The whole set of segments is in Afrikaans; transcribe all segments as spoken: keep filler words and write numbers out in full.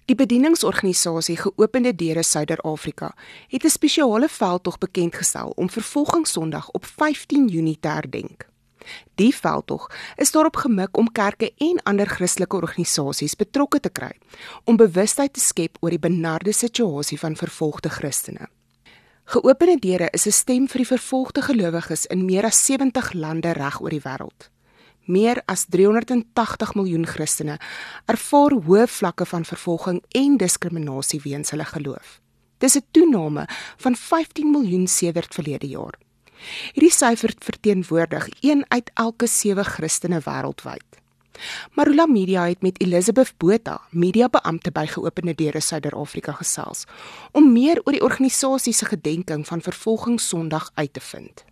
Die bedieningsorganisasie Geopende Deure Suider-Afrika het 'n spesiale veldtog bekendgestel om Vervolgingssondag op vyftien Junie te herdenk. Die veldtog is daarop gemik om kerke en ander Christelike organisasies betrokke te kry, om bewustheid te skep oor die benarde situasie van vervolgde Christene. Geopende Deure is 'n stem vir die vervolgde gelowiges in meer as sewenttig lande reg oor die wêreld. Meer as driehonderdtagtig miljoen Christene ervaar hoë vlakke van vervolging en diskriminasie weens hulle geloof. Dis 'n toename van vyftien miljoen sedert verlede jaar. Hierdie syfer verteenwoordig een uit elke sewe Christene wêreldwyd. Marula Media het met Elizabeth Botha, mediabeampte by Geopende Deure Suider-Afrika gesels, om meer oor die organisasie se gedenking van Vervolgingssondag uit te vind.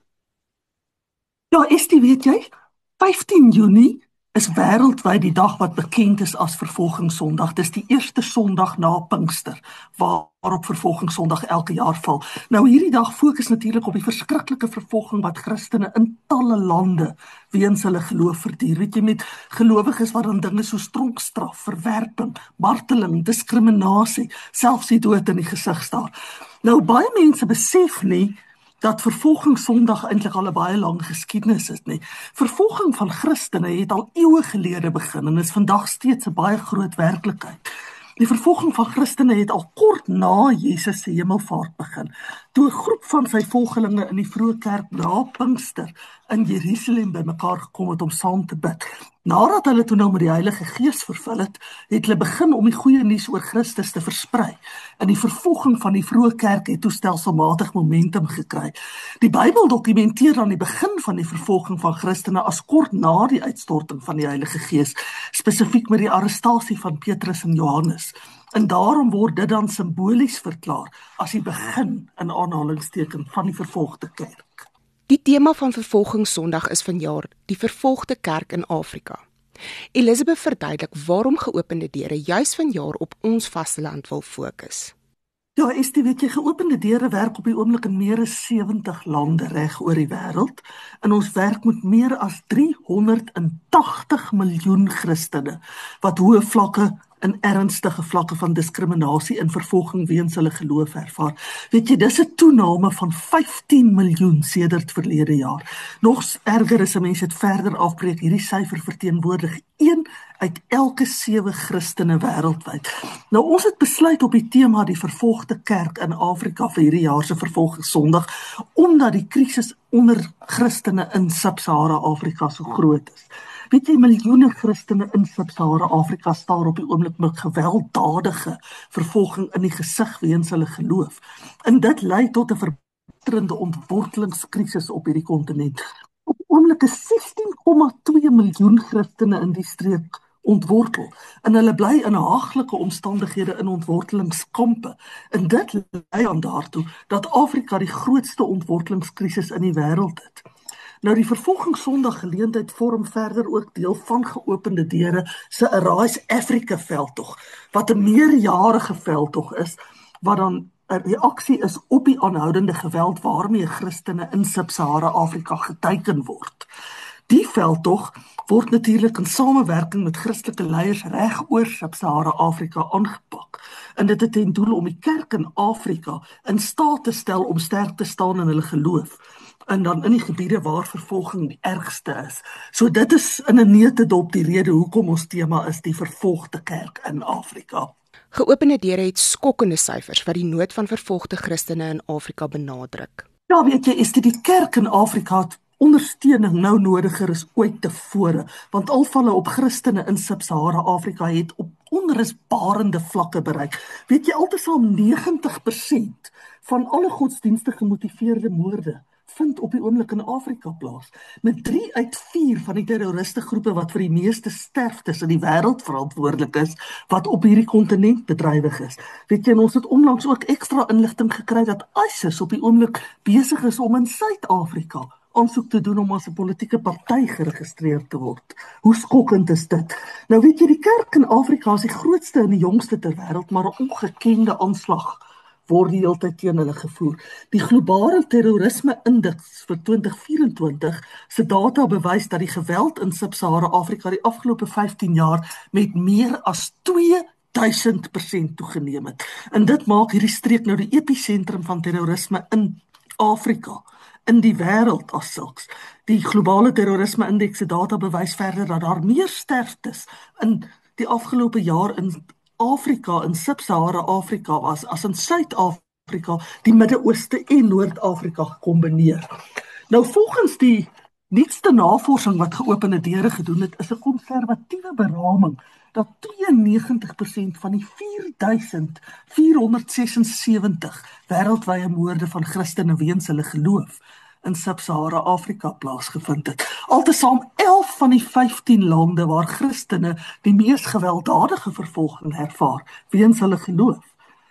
Ja, Estie, weet jy, vyftien Junie is wêreldwyd die dag wat bekend is as Vervolgingssondag. Dis die eerste Sondag na Pinkster, waarop Vervolgingssondag elke jaar val. Nou hierdie dag fokus natuurlik op die verskriklike vervolging wat Christene in talle lande weens hulle geloof verduur. Weet jy, met gelowiges wat dan dinge so tronkstraf, verwerping, marteling, diskriminasie, selfs die dood in die gesig staar. Nou baie mense besef nie dat Vervolgingssondag eintlik al 'n baie lang geskiedenis is, nie. Vervolging van Christene het al eeue gelede begin en is vandag steeds 'n baie groot werklikheid. Die vervolging van Christene het al kort na Jesus se hemelvaart begin, toe 'n groep van sy volgelinge in die vroeë kerk na Pinkster in Jerusalem bymekaar gekom het om saam te bid. Nadat hulle toe nou met die Heilige Gees vervul het, het hulle begin om die goeie nuus oor Christus te versprei. En die vervolging van die vroeë kerk het toe stelselmatig momentum gekry. Die Bybel dokumenteer dan die begin van die vervolging van Christene as kort na die uitstorting van die Heilige Gees, spesifiek met die arrestasie van Petrus en Johannes. En daarom word dit dan simbolies verklaar as die begin in aanhalingsteken van die vervolgde kerk. Die tema van Vervolgingssondag is vanjaar die vervolgde kerk in Afrika. Elizabeth verduidelik waarom Geopende Deure juis vanjaar op ons vasteland wil fokus. Ja, Estie, weet jy, Geopende Deure werk op die oomblik in meer as sewenttig lande reg oor die wêreld. En ons werk met meer as driehonderdtagtig miljoen Christene wat hoë vlakke en ernstige vlakke van diskriminasie en vervolging weens hulle geloof ervaar. Weet jy, dis 'n toename van vyftien miljoen sedert verlede jaar. Nog erger is 'n mens dit verder afbreek, hierdie syfer verteenwoordig een uit elke sewe Christene wêreldwyd. Nou ons het besluit op die tema die vervolgde kerk in Afrika vir hierdie jaar se Vervolgingssondag, omdat die krisis onder Christene in Sub-Sahara Afrika so groot is. Weet jy, miljoene Christene in Sub-Sahara Afrika staar op die oomblik met gewelddadige vervolging in die gesig weens hulle geloof. En dit lei tot 'n verbeterde ontwortelingskrisis op hierdie kontinent. Op die oomblik is sestien komma twee miljoen Christene in die streek ontwortel. En hulle bly in haaglike omstandighede in ontwortelingskampe. En dit lei aan daartoe dat Afrika die grootste ontwortelingskrisis in die wêreld het. Nou die Vervolgingssondag geleentheid vorm verder ook deel van Geopende Deure se Arise Africa veldtog, wat 'n meerjarige veldtog is, wat dan 'n reaksie is op die aanhoudende geweld waarmee Christene in Sub-Sahara Afrika geteiken word. Die veldtog word natuurlik in samewerking met Christelike leiers reg oor Sub-Sahara Afrika aangepak. En dit het ten doel om die kerk in Afrika in staat te stel om sterk te staan in hulle geloof, en dan in die gebiede waar vervolging die ergste is. So dit is in 'n neutedop die rede hoekom ons tema is die vervolgde kerk in Afrika. Geopende Deure het skokkende syfers wat die nood van vervolgde Christene in Afrika benadruk. Ja, weet jy, is dit die kerk in Afrika het ondersteuning nou nodiger is ooit tevore, want aanvalle op Christene in Sub-Sahara Afrika het op onrusbarende vlakke bereik. Weet jy, altesaam negentig persent van alle godsdienstig gemotiveerde moorde vind op die oomblik in Afrika plaas, met drie uit vier van die terroristegroepe wat vir die meeste sterftes in die wêreld verantwoordelik is, wat op hierdie kontinent bedrywig is. Weet jy, en ons het onlangs ook ekstra inligting gekry dat ISIS op die oomblik besig is om in Suid-Afrika aansoek te doen om as 'n politieke party geregistreer te word. Hoe skokkend is dit? Nou weet jy, die kerk in Afrika is die grootste en die jongste ter wêreld, maar 'n ongekende aanslag word die hele tyd teen hulle gevoer. Die globale terrorisme indeks vir twintig vyf-en-twintig se data bewys dat die geweld in Sub-Sahara Afrika die afgelope vyftien jaar met meer as twee duisend persent toegeneem het. En dit maak hierdie streek nou die episentrum van terrorisme in Afrika, in die wêreld as sulks. Die globale terrorisme-indeks se data bewys verder dat daar meer sterftes in die afgelope jaar in Afrika, in Sub-Sahara Afrika was, as in Suid-Afrika, die Midde-Ooste en Noord-Afrika gekombineer. Nou volgens die nuutste navorsing wat geopende deure gedoen het, is 'n konservatiewe beraming dat tweeënnegentig persent van die vier duisend vierhonderd sesensewentig wêreldwye moorde van Christene weens hulle geloof in Sub-Sahara Afrika plaasgevind het. Altesaam elf van die vyftien lande waar Christene die mees gewelddadige vervolging ervaar weens hulle geloof,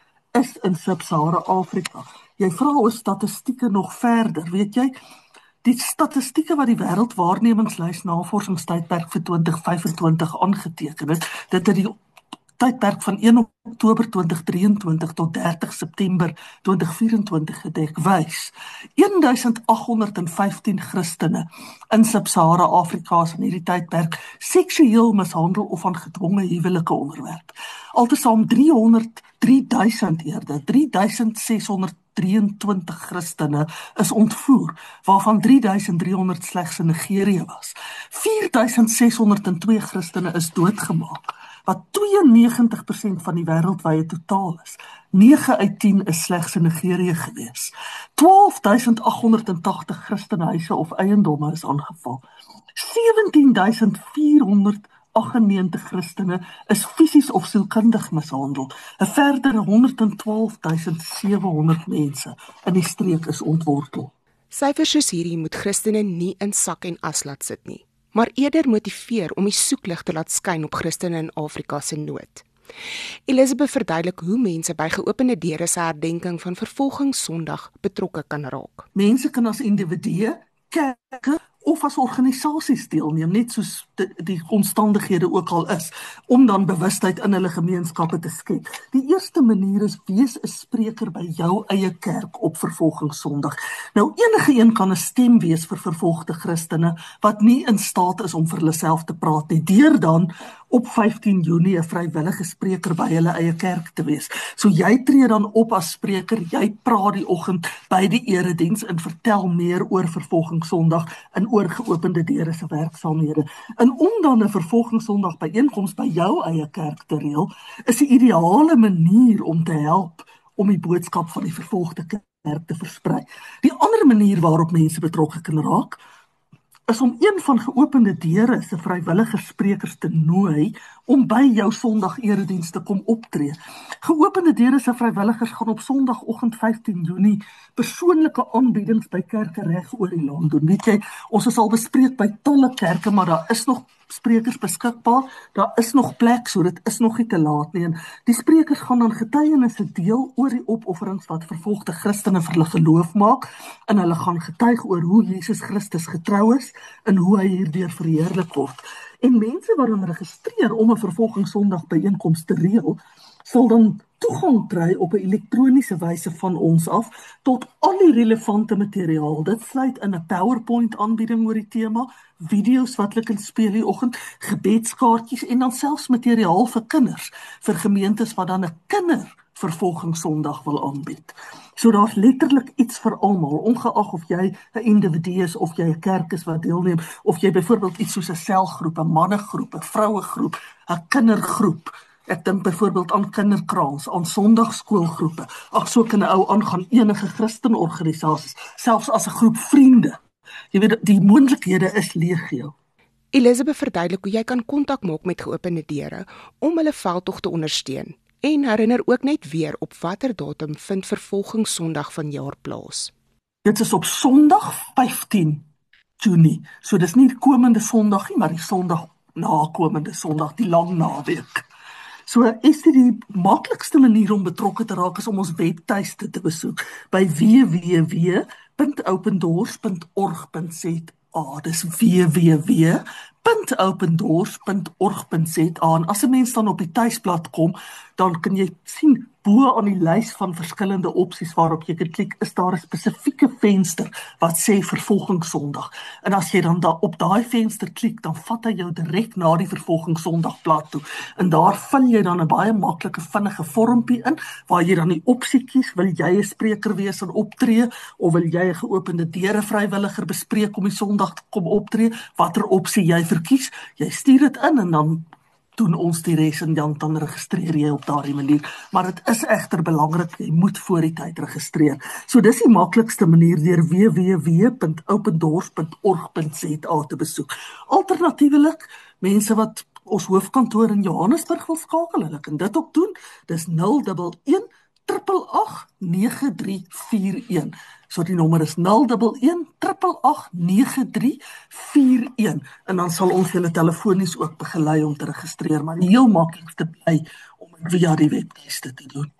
is in Sub-Sahara Afrika. Jy vra oor statistieke nog verder, weet jy? Die statistieke wat die Wêreldwaarnemingslys navorsingstydperk vir twintig vyf-en-twintig aangeteken het, dit het die tydperk van een Oktober twintig drieëntwintig tot dertig September twintig vyf-en-twintig gedek, wys een duisend agt honderd vyftien Christene in Sub-Sahara Afrika in hierdie tydperk seksueel mishandel of aan gedwonge huwelike onderwerp. Altesaam driehonderd drie duisend eerder, drie duisend ses honderd drieëntwintig Christene is ontvoer, waarvan drie duisend driehonderd slegs in Nigerië was. vier duisend ses honderd twee Christene is doodgemaak, wat tweeënnegentig persent van die wêreldwye totaal is. nege uit tien is slegs in Nigerië gewees. twaalf duisend agt honderd tagtig Christenhuise of eiendomme is aangeval. sewentien duisend vierhonderd aggennegentig Christene is fisies of sielkundig mishandel. 'n Verdere honderdtwaalf duisend sewehonderd mense in die streek is ontwortel. Syfers soos hierdie moet Christene nie in sak en as laat sit nie, maar eerder motiveer om die soeklig te laat skyn op Christene in Afrika se nood. Elizabeth verduidelik hoe mense by geopende deure se herdenking van Vervolgingssondag betrokke kan raak. Mense kan as individue, kerke of as organisasies deelneem, net soos die, die omstandighede ook al is, om dan bewustheid in hulle gemeenskappe te skep. Die eerste manier is, wees 'n spreker by jou eie kerk op Vervolgingssondag. Nou, enige een kan 'n stem wees vir vervolgde Christene, wat nie in staat is om vir hulle self te praat nie, deur dan op vyftien Junie 'n vrywillige spreker by hulle eie kerk te wees. So jy tree dan op as spreker, jy praat die oggend by die erediens en vertel meer oor Vervolgingssondag en oor geopende deure se werksaamhede. En om dan 'n Vervolgingssondag byeenkoms by jou eie kerk te reël, is 'n ideale manier om te help om die boodskap van die vervolgde kerk te versprei. Die ander manier waarop mense betrokke kan raak, is om een van geopende deure se vrywillige sprekers te nooi om by jou Sondag erediens te kom optree. Geopende deure se vrywilligers gaan op Sondagoggend vyftien Junie persoonlike aanbiedings by kerke reg oor die land doen. Weet jy, ons is al bespreek by talle kerke, maar daar is nog sprekers beskikbaar, daar is nog plek, so dit is nog nie te laat nie. En die sprekers gaan dan getuienisse deel oor die opofferings wat vervolgde Christene vir hulle geloof maak, en hulle gaan getuig oor hoe Jesus Christus getrou is en hoe hy hierdeur verheerlik word. En mense wat dan registreer om 'n Vervolgingssondag byeenkoms te reël, sal dan toegang kry op 'n elektroniese wyse van ons af tot al die relevante materiaal. Dit sluit in 'n PowerPoint aanbieding oor die tema, video's wat hulle kan speel die oggend, gebedskaartjies en dan selfs materiaal vir kinders, vir gemeentes wat dan 'n kindervervolgingssondag wil aanbied. So daar's letterlik iets vir almal, ongeag of jy 'n individu is of jy 'n kerk is wat deelneem, of jy byvoorbeeld iets soos 'n selgroep, 'n mannegroep, 'n vrouegroep, 'n kindergroep. Ek dink byvoorbeeld aan kinderkraals, aan sondagskoolgroepe. Ag, so kan 'n ou aangaan enige Christenorganisasies, selfs as 'n groep vriende. Jy weet, die moontlikhede is legio. Elizabeth verduidelik hoe jy kan kontak maak met geopende deure om hulle veldtog te ondersteun. En herinner ook net weer op watter datum vind Vervolgingssondag vanjaar plaas. Dit is op Sondag vyftien Junie. So dis nie die komende Sondag nie, maar die Sondag na komende Sondag, die lang naweek. So is dit die maklikste manier om betrokke te raak is om ons webtuiste te besoek by w w w punt open doors punt org punt z a. Dis w w w .opendoors punt org punt za en as 'n mens dan op die tuisblad kom, dan kan jy sien bo aan die lys van verskillende opsies waarop jy kan klik, is daar 'n spesifieke venster wat sê vervolgingssondag. En as jy dan da, op daai venster klik, dan vat hy jou direk na die vervolgingssondagblad toe. En daar vul jy dan 'n baie maklike vinnige vormpie in, waar jy dan die opsie kies, wil jy 'n spreker wees en optree, of wil jy 'n geopende deure vrywilliger bespreek om die Sondag te kom optree, watter opsie jy verkies, jy stuur dit in en dan doen ons die res en dan, dan registreer jy op daardie manier. Maar dit is egter belangrik, jy moet voor die tyd registreer. So dis die maklikste manier deur w w w punt opendoors punt org punt za te besoek. Alternatiefelik, mense wat ons hoofkantoor in Johannesburg wil skakel, hulle kan dit ook doen. Dis nul een een agt agt agt nege drie vier een. So die nommer is nul een een agt agt agt nege drie vier een. En dan sal ons julle telefonies ook begelei om te registreer, maar die heel maklikste bly om via die webtuiste te doen.